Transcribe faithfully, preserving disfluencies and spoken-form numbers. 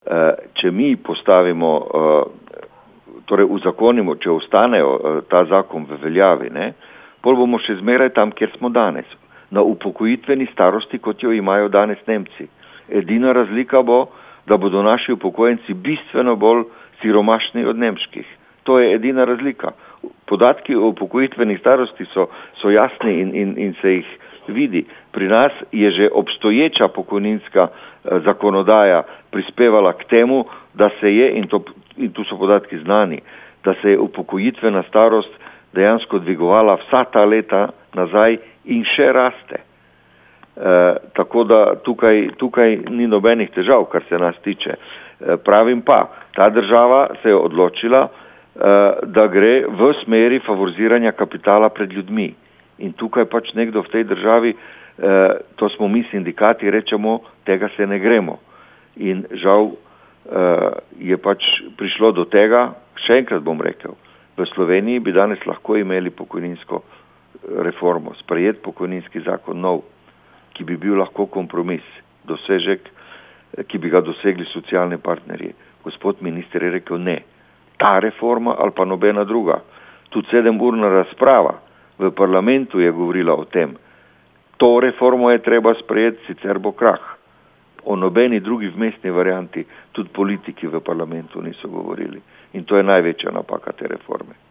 če mi postavimo, torej uzakonimo, če ostanejo ta zakon v veljavi, ne, pol bomo še zmeraj tam, kjer smo danes, na upokojitveni starosti, kot jo imajo danes Nemci. Edina razlika bo, da bodo naši upokojenci bistveno bolj siromašni od nemških. To je edina razlika. Podatki o upokojitveni starosti so, so jasni in, in, in se jih vidi. Pri nas je že obstoječa pokojninska eh, zakonodaja prispevala k temu, da se je, in, to, in tu so podatki znani, da se je upokojitvena starost dejansko dvigovala vsa ta leta nazaj in še raste. E, tako da tukaj, tukaj ni nobenih težav, kar se nas tiče. E, pravim pa, ta država se je odločila, e, da gre v smeri favoriziranja kapitala pred ljudmi. In tukaj pač nekdo v tej državi, e, to smo mi sindikati, rečemo, tega se ne gremo. In žal e, je pač prišlo do tega, še enkrat bom rekel, v Sloveniji bi danes lahko imeli pokojninsko reformo, sprejet pokojninski zakon nov, ki bi bil lahko kompromis, dosežek, ki bi ga dosegli socialni partnerji. Gospod minister je rekel ne. Ta reforma ali pa nobena druga. Tudi sedemurna razprava v parlamentu je govorila o tem. To reformo je treba sprejeti, sicer bo krah. O nobeni drugi vmesni varianti tudi politiki v parlamentu niso govorili. In to je največja napaka te reforme.